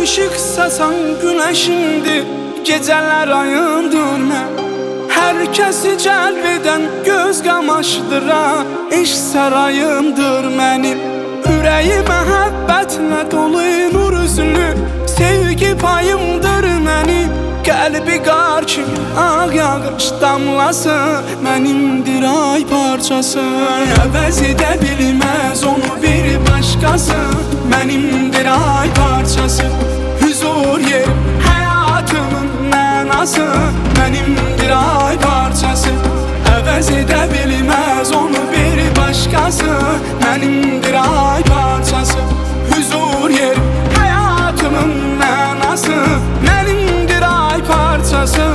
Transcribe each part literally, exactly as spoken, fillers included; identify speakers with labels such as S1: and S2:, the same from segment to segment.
S1: ışık saçan güneşimdir, geceler ayımdır mən. Herkesi cəlb edən göz qamaşdıran eşq sarayımdır mənim. Ürəyi məhəbbətlə dolu nur üzlü sevgi payımdır mənim. Qəlbi qar kimi ağ yağış damlası mənimdir ay parçası. Əvəz edə bilməz onu bir başqası, mənimdir ay parçası. Huzur yerim, həyatımın mənası mənimdir ay parçası. Əvəz edə bilməz onu bir başqası, mənimdir ay parçası. Huzur yerim, həyatımın mənası mənimdir ay parçası.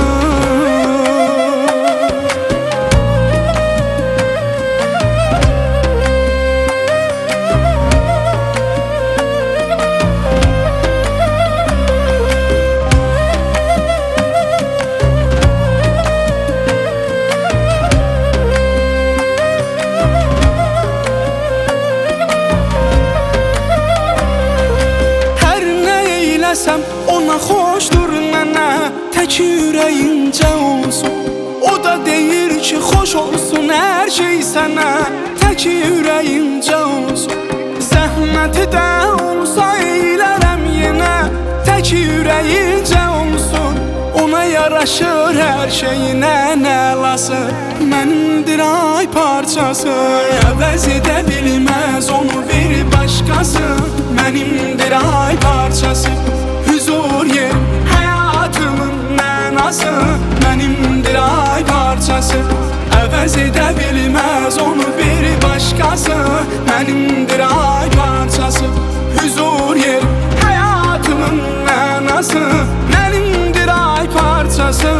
S1: Desem ona xoşdur mənə, tək ürəyincə olsun. O da deyir ki xoş olsun hər şey sənə, tək ürəyincə olsun. Zəhməti də olsa eylərəm yenə, tək ürəyincə olsun. Ona yaraşır hər şeyinə nəlası, mənimdir ay parçası. Əvəz edə bilməz onu bir başqası, mənimdir ay parçası. Huzur yerim, həyatımın mənası mənimdir ay parçası. Əvəz edə bilməz onu bir başqası, mənimdir ay parçası. Huzur yerim, həyatımın mənası mənimdir ay parçası.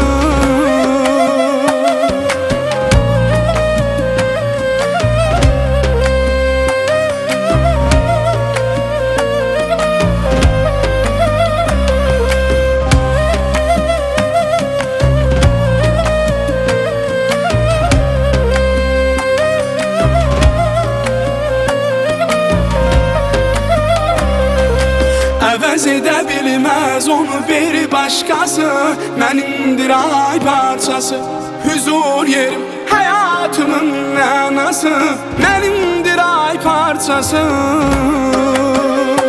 S1: Əvəz edə bilməz onu bir başqası, mənimdir ay parçası. Huzur yerim, həyatımın mənası mənimdir ay parçası.